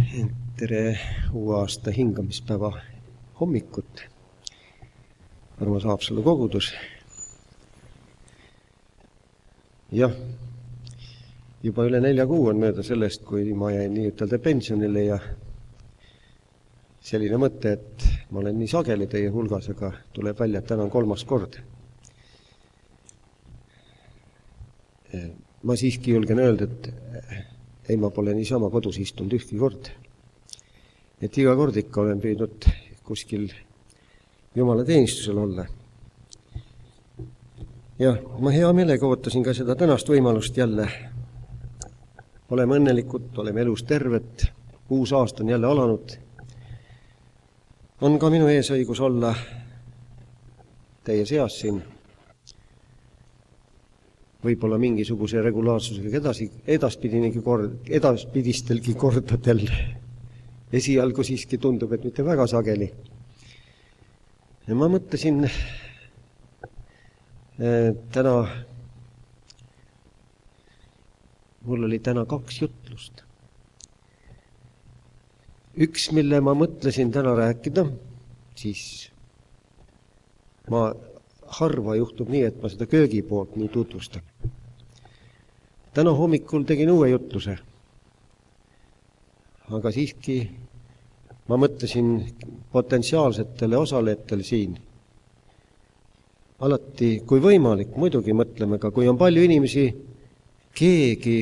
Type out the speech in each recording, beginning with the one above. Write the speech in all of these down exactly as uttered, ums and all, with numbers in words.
Tere uue aasta hingamispäeva hommikut. Armas Haapsalu kogudus. Jah, juba üle nelja kuu on mööda sellest, kui ma jäin nii ütelda pensionile ja selline mõte, et ma olen nii sageli teie hulgas, aga tuleb välja, et täna on kolmas kord. Ma siiski julgen öelda, et ei, ma pole niisama kodus istunud ühtki kord. Et iga kord ikka olen püüdnud kuskil Jumala teenistusel olla. Ja ma hea meelega ootasin ka seda tänast võimalust jälle. Oleme õnnelikud, oleme elus terved, uus aasta on jälle alanud. On ka minu eesõigus olla teie seas siin. Võib-olla mingisuguse regulaarsusega edasi, edaspidinegi kord, edaspidistelgi kordadel. Esialgu siiski tundub, et mitte väga sageli. Ja ma mõtlesin eh, täna, mul oli täna kaks jutlust. Üks, mille ma mõtlesin täna rääkida, siis ma harva juhtub nii, et ma seda köögi poolt nii tutvustan. Täna hommikul tegin uue jutluse. Aga siiski ma mõtlesin potentsiaalsetele osalejatele siin. Alati, kui võimalik, muidugi mõtleme ka, kui on palju inimesi, keegi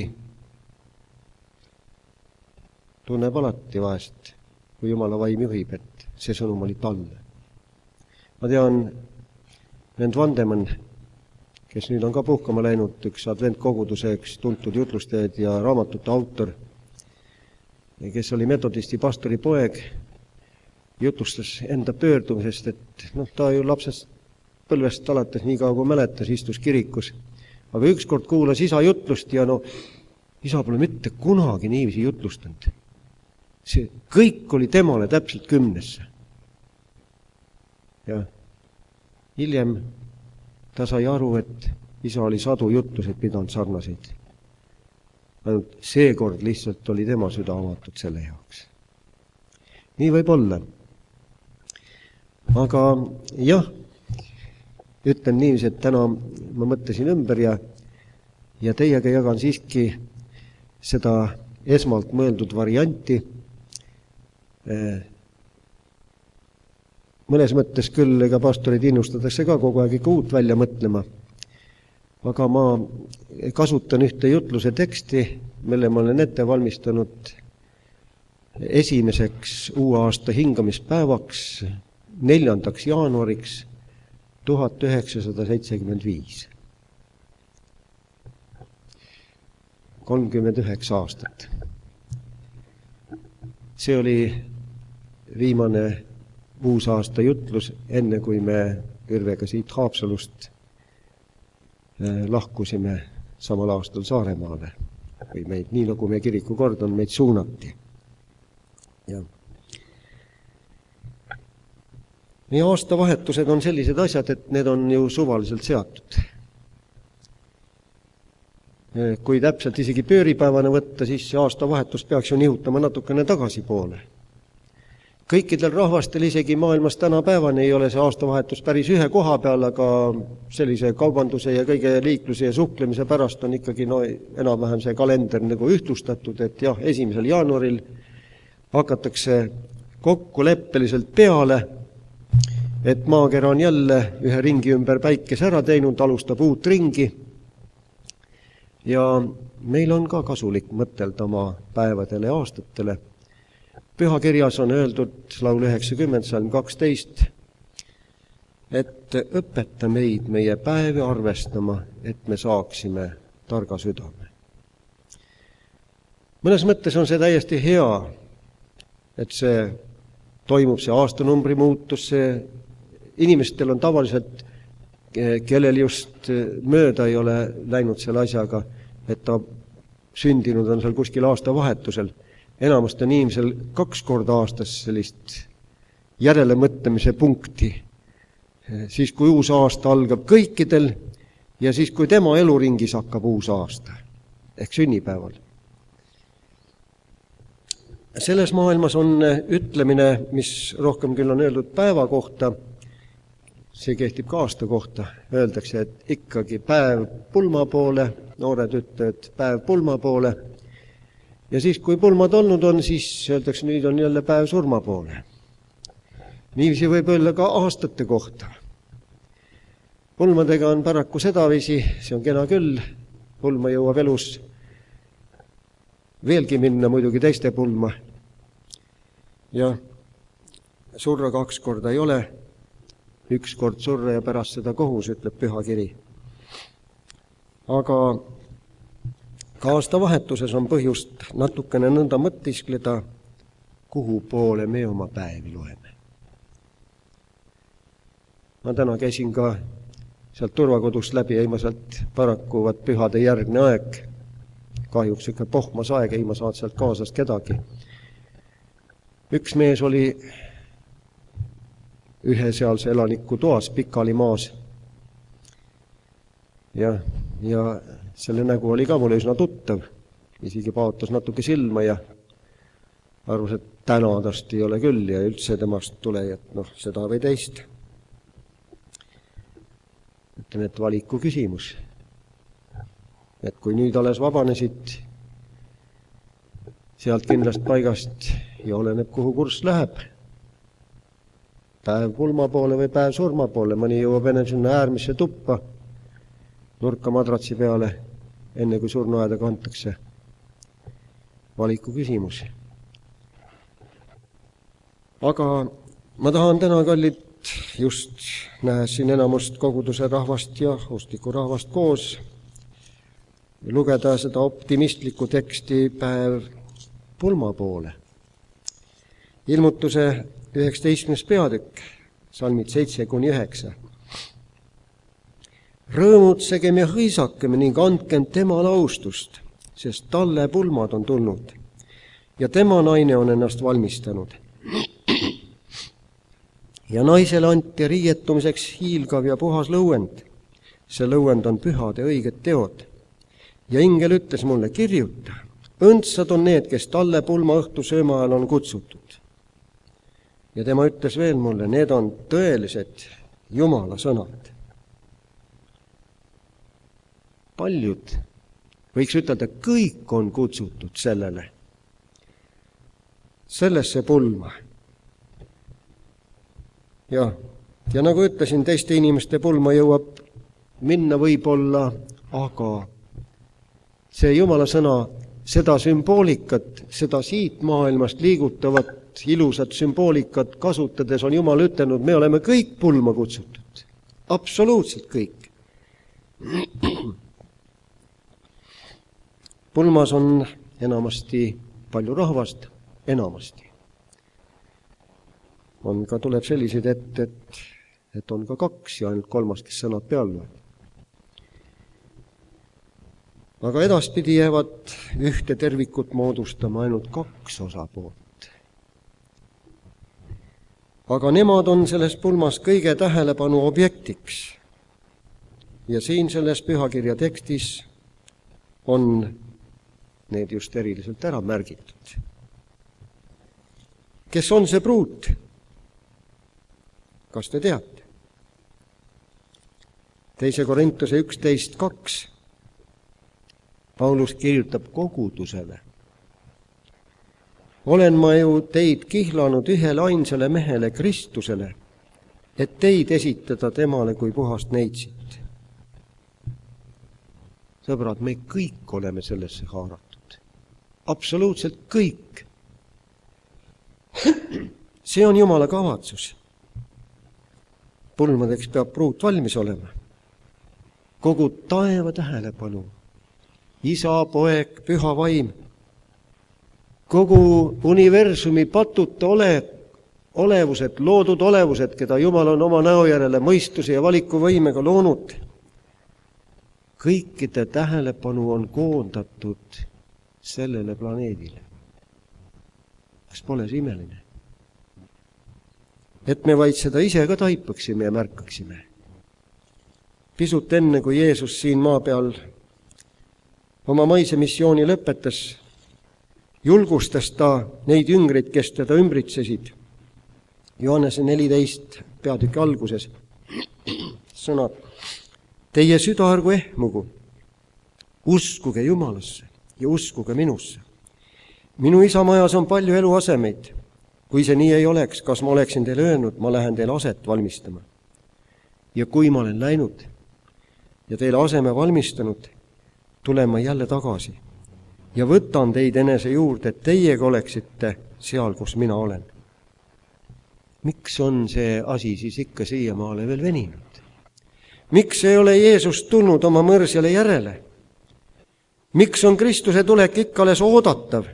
tunneb alati vahest, kui Jumala vaim juhib, et see sõnum oli talle. Ma tean, Vend Vandemann, kes nüüd on ka puhkama läinud, üks adventkoguduse, üks tuntud jutlustajaid ja raamatute autor, kes oli metodisti pastori poeg, jutlustas enda pöördumisest, et noh, ta ju lapsest põlvest alates nii kaua kui mäletas, istus kirikus. Aga ükskord kuulas isa jutlust ja no, isa pole mitte kunagi niiviisi jutlustanud. See kõik oli temale täpselt kümnesse. Ja hiljem ta sai aru, et isa oli sadu jutlused pidanud sarnaseid. Ainult seekord lihtsalt oli tema süda avatud selle jaoks. Nii võib olla. Aga jah, ütlen niiviisi, et täna ma mõtlesin ümber ja, ja teiega jagan siiski seda esmalt mõeldud varianti. Mõnes mõttes küll, ega pastorid innustatakse ka kogu aeg ikka uut välja mõtlema. Aga ma kasutan ühte jutluse teksti, mille ma olen ette valmistanud esimeseks uue aasta hingamispäevaks, neljandaks jaanuariks tuhat üheksasada seitsekümmend viis. kolmkümmend üheksa aastat. See oli viimane uus aasta jutlus, enne kui me Irvega siit Haapsalust lahkusime samal aastal Saaremaale. Või meid, nii nagu me kiriku kord on, meid suunati. Ja. ja aastavahetused on sellised asjad, et need on ju suvaliselt seatud. Kui täpselt isegi pööripäevana võtta, siis see aastavahetus peaks ju nihutama natukene tagasi poole. Kõikidel rahvastel isegi maailmas tänapäevani ei ole see aastavahetus päris ühe koha peal, aga sellise kaubanduse ja kõige liikluse ja suhtlemise pärast on ikkagi no, enam-vähem see kalender nagu ühtlustatud, et jah, esimesel jaanuaril hakatakse kokkuleppeliselt peale, et maakera on jälle ühe ringi ümber päikese ära teinud, alustab uut ringi ja meil on ka kasulik mõtelda oma päevadele ja aastatele. Pühakirjas on öeldud laul üheksakümmend, salm kaksteist, et õpeta meid meie päevi arvestama, et me saaksime targa südame. Mõnes mõttes on see täiesti hea, et see toimub, see aastanumbri muutus, see inimestel on tavaliselt, kellel just mööda ei ole läinud selle asjaga, et ta sündinud on seal kuskil aastavahetusel. Enamast on inimesel kaks korda aastas sellist järelemõtlemise punkti. Siis, kui uus aasta algab kõikidel ja siis, kui tema eluringis hakkab uus aasta, ehk sünnipäeval. selles maailmas on ütlemine, mis rohkem küll on öeldud päeva kohta, see kehtib ka aasta kohta, öeldakse, et ikkagi päev pulma poole, noored ütlevad päev pulma poole, ja siis, kui pulmad olnud on, siis öeldakse, nüüd on jälle päev surma poole. Niiviisi võib öelda ka aastate kohta. Pulmadega on paraku sedavisi, see on kena küll, pulma jõuab elus veelgi minna muidugi teiste pulma. Ja surra kaks korda ei ole, üks kord surra ja pärast seda kohus, ütleb püha kiri. Aga ka aastavahetuses on põhjust natukene nõnda mõtiskleda, kuhu poole me oma päevi loeme. Ma täna käisin ka sealt turvakodust läbi, ei ma sealt paraku vaat pühade järgne aeg, kahjuks ikka pohmas aeg, ei ma saad sealt kaasast kedagi. Üks mees oli ühe sealse elaniku toas pikali maas ja, ja selle nägu oli ka mulle üsna tuttav, isegi paotas natuke silma ja arvus, et täna tast ei ole küll ja üldse temast tule, et noh, seda või teist. Ütlen, et valiku küsimus. Et kui nüüd alles vabanesid sealt kindlast paigast ja oleneb, kuhu kurss läheb, päev pulma poole või päev surma poole, mõni jõuab enne sinna äärmisse tuppa, nurka madratsi peale, enne kui surnuaeda kantakse. Valiku küsimus. Aga ma tahan täna, kallid, just nähes siin enamust koguduse rahvast ja usklikku rahvast koos, lugeda seda optimistlikku teksti päev pulma poole. Ilmutuse üheksateistkümnes peatükk, salmid seitse kuni üheksa. Rõõmutsegem ja hõisakem ning andkem temale austust, sest talle pulmad on tulnud ja tema naine on ennast valmistanud. Ja naisele anti riietumiseks hiilgav ja puhas lõuend. See lõuend on pühade õiged teod. Ja ingel ütles mulle, kirjuta, õndsad on need, kes talle pulma õhtu sööma ajal on kutsutud. Ja tema ütles veel mulle, need on tõelised Jumala sõnad. Paljud, võiks ütelda, kõik on kutsutud sellele, sellesse pulma. Ja, ja nagu ütlesin, teiste inimeste pulma jõuab minna võib-olla, aga see Jumala sõna, seda sümboolikat, seda siit maailmast liigutavat ilusat sümboolikat kasutades on Jumal ütelnud, me oleme kõik pulma kutsutud. Absoluutselt kõik. Pulmas on enamasti palju rahvast, enamasti. On ka tuleb selliseid ette, et, et on ka kaks ja ainult kolmas, kes sõnad peal loeb. Aga edaspidi jäävad ühte tervikut moodustama ainult kaks osapoolt. Aga nemad on selles pulmas kõige tähelepanu objektiks. Ja siin selles pühakirja tekstis on need just eriliselt ära märgitud. Kes on see pruut? Kas te teate? Teise Korintuse üksteist kaks Paulus kirjutab kogudusele. Olen ma ju teid kihlanud ühele ainsale mehele Kristusele, et teid esitada temale kui puhast neitsit. Sõbrad, me kõik oleme sellesse haaratud. Absoluutselt kõik. See on Jumala kavatsus. Pulmadeks peab pruut valmis olema. Kogu taeva tähelepanu, Isa, poeg, püha vaim, kogu universumi patuta ole, olevused, loodud olevused, keda Jumal on oma näo järele mõistuse ja valikuvõimega loonud, kõikide tähelepanu on koondatud sellele planeedile. Kas pole see imeline? Et me vaid seda ise ka taipaksime ja märkaksime. Pisut enne, kui Jeesus siin maa peal oma maise missiooni lõpetas, julgustas ta neid jüngreid, kes teda ümbritsesid. Johannese neliteist peatüki alguses sõnad: teie süda ärgu ehmugu, uskuge Jumalasse ja uskuge minusse. Minu isa majas on palju eluasemeid. Kui see nii ei oleks, kas ma oleksin teile öelnud, ma lähen teile aset valmistama. Ja kui ma olen läinud ja teile aseme valmistanud, tulen ma jälle tagasi ja võtan teid enese juurde, et teiega oleksite seal, kus mina olen. Miks on see asi siis ikka siiamaale veel veninud? Miks ei ole Jeesus tulnud oma mõrsjale järele? Miks on Kristuse tulek ikka alles oodatav?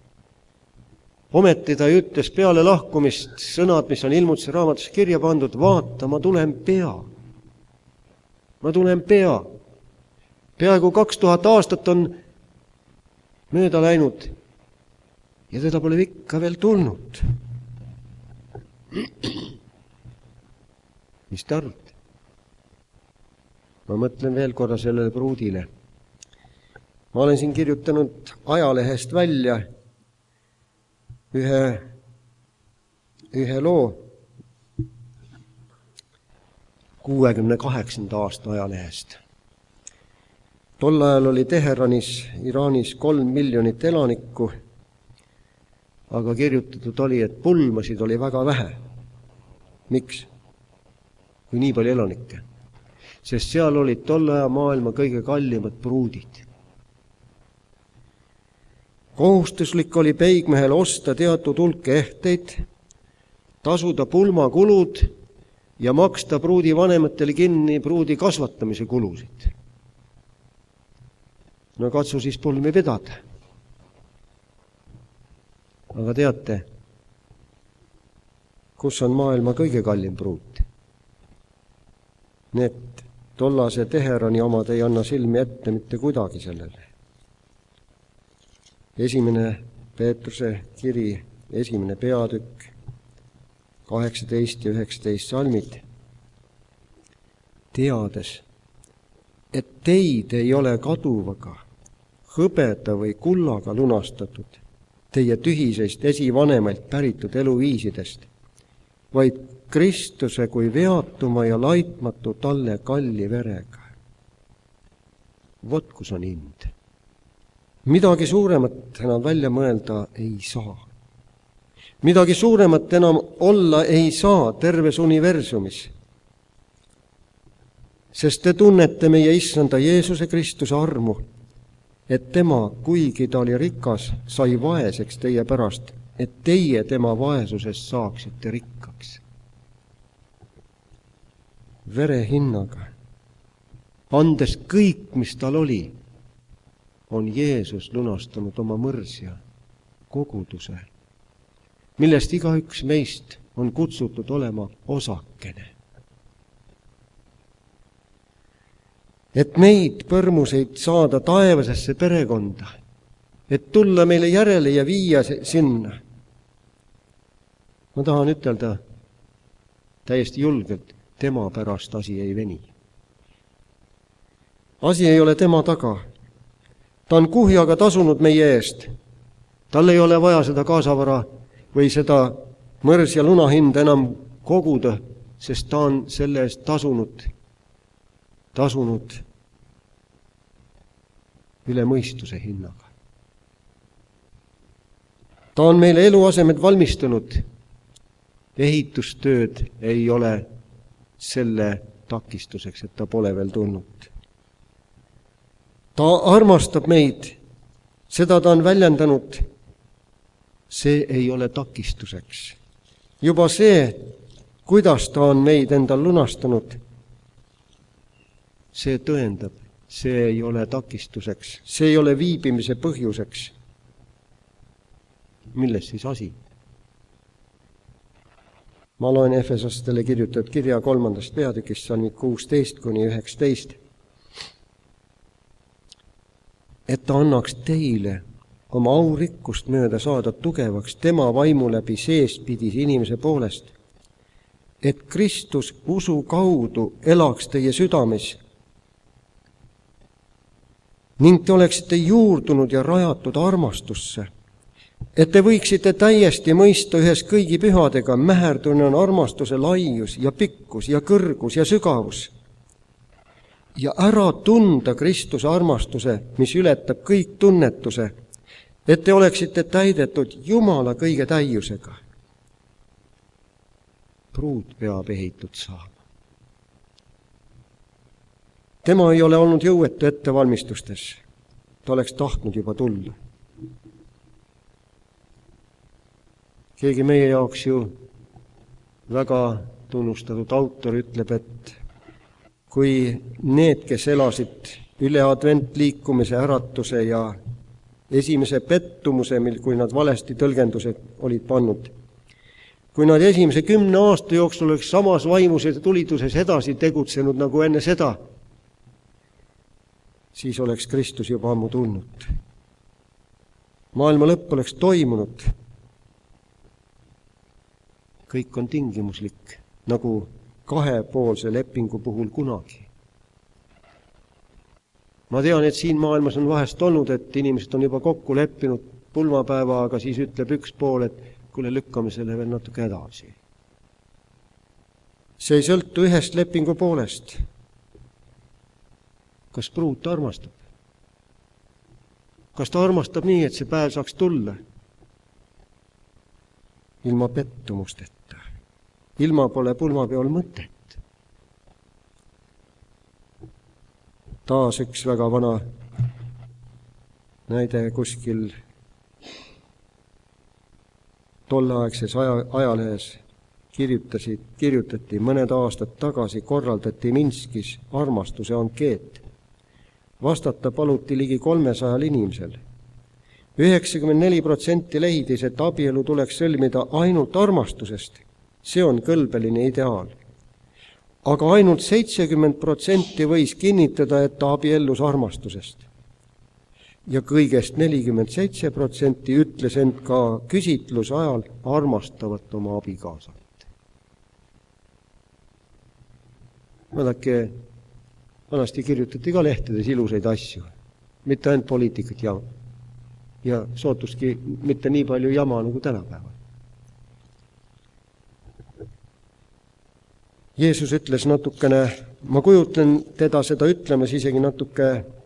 Ometi ta ütles peale lahkumist sõnad, mis on Ilmutuse raamatus kirja pandud: vaata, ma tulen pea. Ma tulen pea. Peaaegu kaks tuhat aastat on mööda läinud ja teda pole ikka veel tulnud. Mis te arvate? Ma mõtlen veel korra sellele pruudile. Ma olen siin kirjutanud ajalehest välja ühe, ühe loo kuuekümne kaheksanda aasta ajalehest. Tol ajal oli Teheranis, Iraanis kolm miljonit elanikku, aga kirjutatud oli, et pulmasid oli väga vähe. Miks? Kui nii palju elanikke. Sest seal olid tol ajal maailma kõige kallimad pruudid. Kohustuslik oli peigmehel osta teatud hulk ehteid, tasuda pulmakulud ja maksta pruudi vanematele kinni pruudi kasvatamise kulusid. No katsu siis pulmi pidada. Aga teate, kus on maailma kõige kallim pruut? Need tollase Teherani omad ei anna silmi ette mitte kuidagi sellele. Esimene Peetruse kiri, esimene peatükk, kaheksateist ja üheksateist salmid. Teades, et teid ei ole kaduvaga, hõbeda või kullaga lunastatud teie tühiseist esivanemalt päritud eluviisidest, vaid Kristuse kui veatuma ja laitmatu talle kalli verega. Vot kus on hind. Midagi suuremat enam välja mõelda ei saa. Midagi suuremat enam olla ei saa terves universumis. Sest te tunnete meie issanda Jeesuse Kristuse armu, et tema, kuigi ta oli rikas, sai vaeseks teie pärast, et teie tema vaesusest saaksite rikkaks. Vere hinnaga, andes kõik, mis tal oli, on Jeesus lunastanud oma mõrsja koguduse, millest igaüks meist on kutsutud olema osakene. Et meid põrmuseid saada taevasesse perekonda, et tulla meile järele ja viia sinna. Ma tahan ütelda täiesti julgelt, tema pärast asi ei veni. Asi ei ole tema taga. Ta on kuhjaga tasunud meie eest. Tal ei ole vaja seda kaasavara või seda mõrs- ja lunahinda enam koguda, sest ta on selle eest tasunud, tasunud üle mõistuse hinnaga. Ta on meile eluasemed valmistanud. Ehitustööd ei ole selle takistuseks, et ta pole veel tulnud. Ta armastab meid, seda ta on väljendanud, see ei ole takistuseks. Juba see, kuidas ta on meid endal lunastanud, see tõendab, see ei ole takistuseks, see ei ole viibimise põhjuseks. Milles siis asi? Ma loen Efesostele kirjutatud kirja kolmandast peatükist, salmid kuusteist kuni üheksateist. Et ta annaks teile oma aurikkust mööda saada tugevaks tema vaimu läbi seespidis inimese poolest, et Kristus usu kaudu elaks teie südames ning te oleksite juurdunud ja rajatud armastusse et te võiksite täiesti mõista ühes kõigi pühadega, mäherdune on armastuse laius ja pikkus ja kõrgus ja sügavus. Ja ära tunda Kristuse armastuse, mis ületab kõik tunnetuse, et te oleksite täidetud Jumala kõige täiusega. Pruut peab ehitud saama. Tema ei ole olnud jõuetu ettevalmistustes. Ta oleks tahtnud juba tulla. Keegi meie jaoks ju väga tunnustatud autor ütleb, et kui need, kes elasid üle adventliikumise, äratuse ja esimese pettumuse, mil kui nad valesti tõlgendused olid pannud, kui nad esimese kümne aasta jooksul oleks samas vaimuses ja tulituses edasi tegutsenud nagu enne seda, siis oleks Kristus juba ammu tulnud. Maailma lõpp oleks toimunud. Kõik on tingimuslik, nagu kahepoolse lepingu puhul kunagi. Ma tean, et siin maailmas on vahest olnud, et inimesed on juba kokku leppinud pulmapäeva, aga siis ütleb üks pool, et kuule, lükkame selle veel natuke edasi. See ei sõltu ühest lepingu poolest. Kas pruut armastab? Kas ta armastab nii, et see päev saaks tulla? Ilma pettumusteta. Ilma pole pulmapeol mõtet. Taas üks väga vana näide kuskil tolleaegses aja, ajalehes kirjutasid, kirjutati mõned aastad tagasi, korraldati Minskis armastuse ankeet. Vastata paluti ligi kolmesajal inimesel. üheksakümmend neli protsenti leidis, et abielu tuleks sõlmida ainult armastusest. See on kõlbeline ideaal. Aga ainult seitsekümmend protsenti võis kinnitada, et ta abiellus armastusest. Ja kõigest nelikümmend seitse protsenti ütles end ka küsitluse ajal armastavat oma abikaasat. Vaadake, vanasti kirjutati ka lehtedes ilusaid asju, mitte ainult poliitikat ja, ja sootuski mitte nii palju jama nagu tänapäeval. Jeesus ütles natukene, ma kujutlen teda seda ütlemas isegi natuke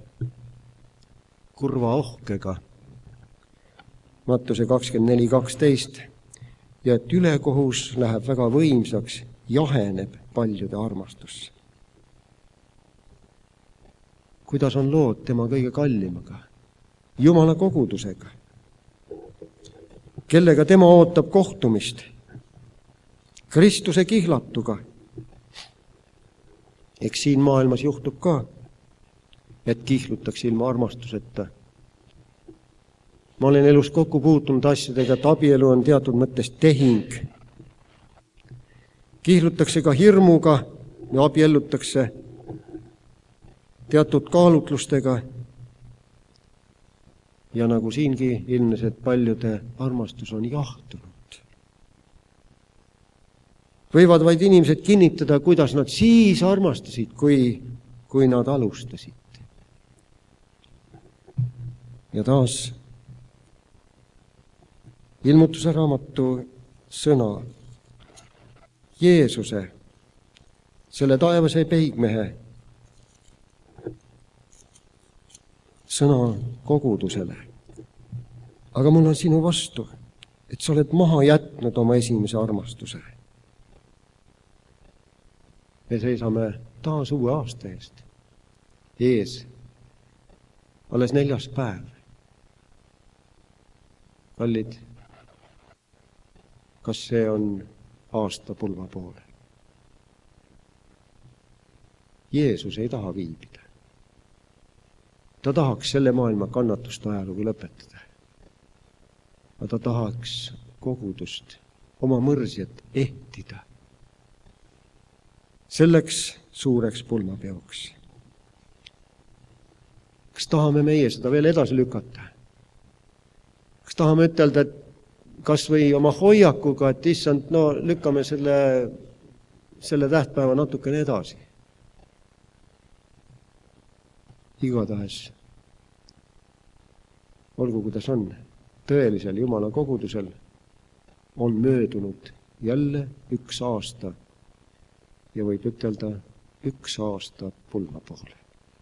kurva ohkega. Mattuse kakskümmend neli kaksteist ja et ülekohus läheb väga võimsaks, jaheneb paljude armastus. Kuidas on lood tema kõige kallimaga? Jumala kogudusega, kellega tema ootab kohtumist, Kristuse kihlatuga. Eks siin maailmas juhtub ka, et kihlutakse ilma armastuseta. Ma olen elus kokku puutunud asjadega, et abielu on teatud mõttes tehing. Kihlutakse ka hirmuga ja abiellutakse teatud kaalutlustega. Ja nagu siingi ilmnes, et paljude armastus on jahtunud. Võivad vaid inimesed kinnitada, kuidas nad siis armastasid, kui, kui nad alustasid. Ja taas ilmutuse raamatu sõna Jeesuse, selle taevase peigmehe sõna kogudusele. Aga mul on sinu vastu, et sa oled maha jätnud oma esimese armastuse. Me seisame taas uue aasta eest. Ees. Alles neljas päev. Kallid, kas see on aasta pulma poole? Jeesus ei taha viibida. Ta tahaks selle maailma kannatuste ajalugu lõpetada. Aga ta tahaks kogudust, oma mõrsjat ehtida. Selleks suureks pulmapeoks. Kas tahame meie seda veel edasi lükata? Kas tahame ütelda, et kas või oma hoiakuga, et issand, no lükkame selle, selle tähtpäeva natukene edasi. Igatahes, olgu kuidas on. tõelisel Jumala kogudusel on möödunud jälle üks aasta ja võib ütelda üks aasta pulma poole.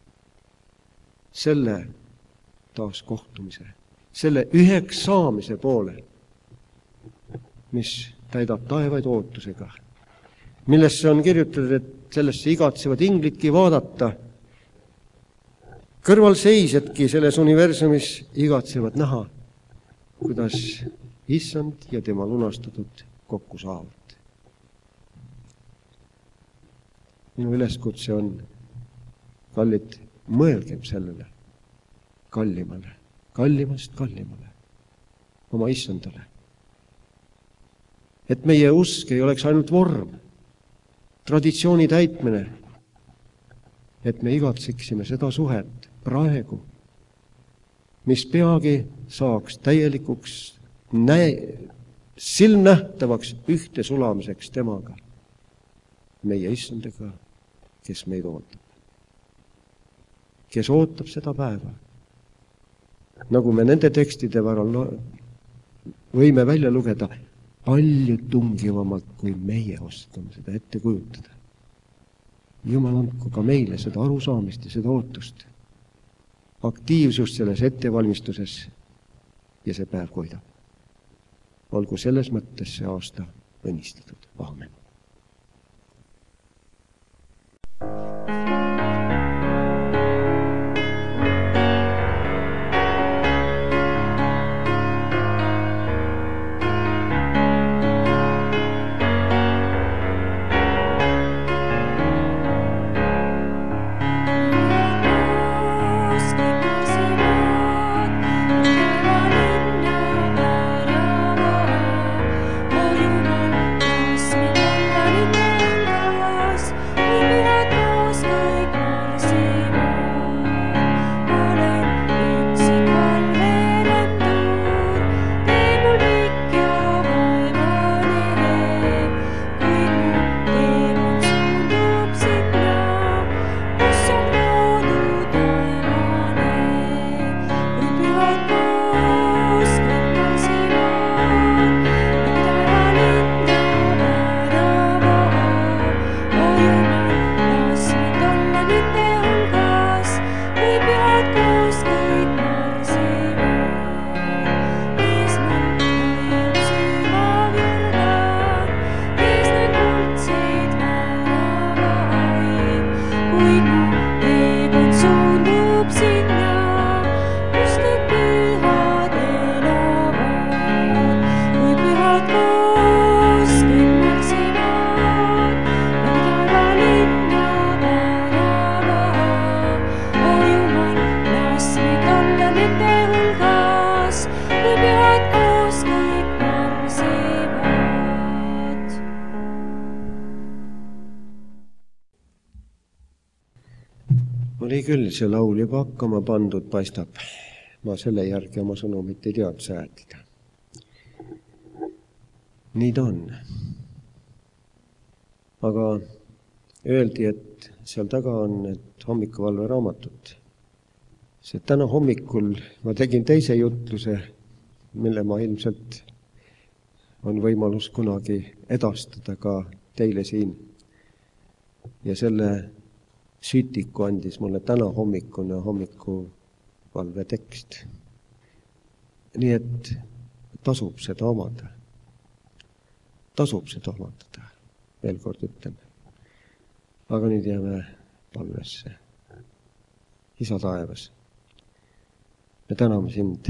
Selle taas kohtumise, selle üheks saamise poole, mis täidab taevaid ootusega, millesse on kirjutatud, et sellesse igatsevad inglidki vaadata, kõrvalseisedki selles universumis igatsevad näha, kuidas issand ja tema lunastatud kokku saavad. Minu üleskutse on, kallid, mõelgem sellele kallimale, kallimast kallimale, oma issandale. Et meie usk ei oleks ainult vorm, traditsiooni täitmine, et me igatseksime seda suhet praegu, mis peagi saaks täielikuks, näe, silmnähtavaks ühte sulamiseks temaga, meie issandaga, kes meid ootab. Kes ootab seda päeva. Nagu me nende tekstide varal võime välja lugeda, palju tungivamalt, kui meie oskame seda ette kujutada. Jumal andku ka meile seda arusaamist ja seda ootust, aktiivsust selles ettevalmistuses ja see päev koidab. Olgu selles mõttes see aasta õnnistatud. Aamen. Oli küll see laul juba hakkama pandud, paistab. Ma selle järgi oma sõnumit ei tead säädida. Nii ta on. Aga öeldi, et seal taga on et hommikuvalve raamatut. See täna hommikul ma tegin teise jutluse, mille ma ilmselt on võimalus kunagi edastada ka teile siin. Ja selle sütiku andis mulle täna hommikune hommikuvalve tekst. Nii et tasub seda omada. Tasub seda omada, veel kord ütlen. Aga nüüd jääme palvesse. Isa taevas, me täname sind,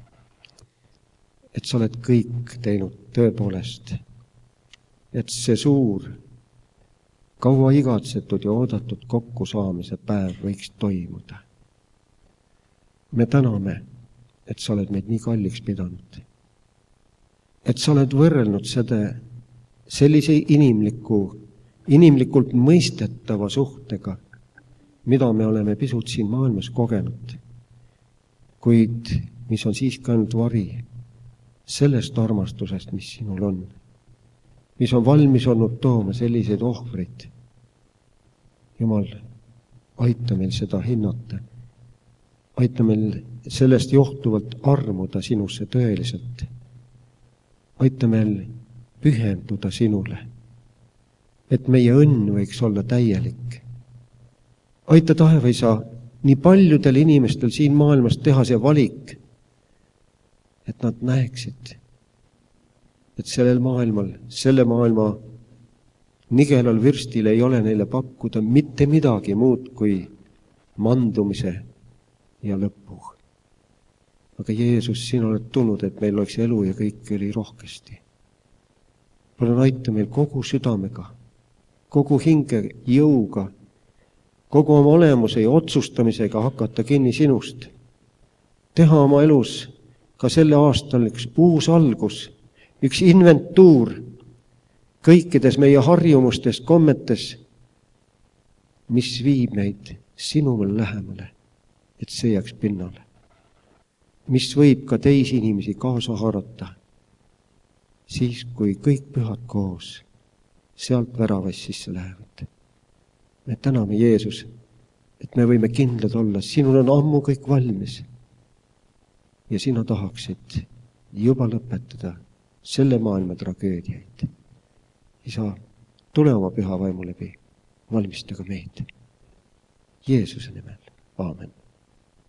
et sa oled kõik teinud tõepoolest, et see suur kaua igatsetud ja oodatud kokkusaamise päev võiks toimuda. Me täname, et sa oled meid nii kalliks pidanud. Et sa oled võrrelnud seda sellise inimliku, inimlikult mõistetava suhtega, mida me oleme pisut siin maailmas kogenud, kuid mis on siiski ainult vari sellest armastusest, mis sinul on, mis on valmis olnud tooma selliseid ohvreid. Jumal, aita meil seda hinnata. Aita meil sellest johtuvalt armuda sinusse tõeliselt. Aita meil pühenduda sinule, et meie õnn võiks olla täielik. Aita taevaisa nii paljudel inimestel siin maailmas teha see valik, et nad näeksid, et sellel maailmal, selle maailma nigelal virstil ei ole neile pakkuda mitte midagi muud kui mandumise ja lõpu. Aga Jeesus, sina oled tulnud, et meil oleks elu ja kõik oli rohkesti. Palun aita meil kogu südamega, kogu hinge jõuga, kogu oma olemuse ja otsustamisega hakata kinni sinust. Teha oma elus ka selle aastal üks uus algus, üks inventuur kõikides meie harjumustes, kommetes, mis viib meid sinule lähemale, et see jääks pinnale. Mis võib ka teisi inimesi kaasa haarata, siis kui kõik pühad koos sealt väravast sisse lähevad. Me täname Jeesus, et me võime kindlad olla, sinul on ammu kõik valmis ja sina tahaksid juba lõpetada selle maailma tragöödiaid. Isa, tule oma püha vaimu läbi, valmista ka meid. Jeesuse nimel. Aamen.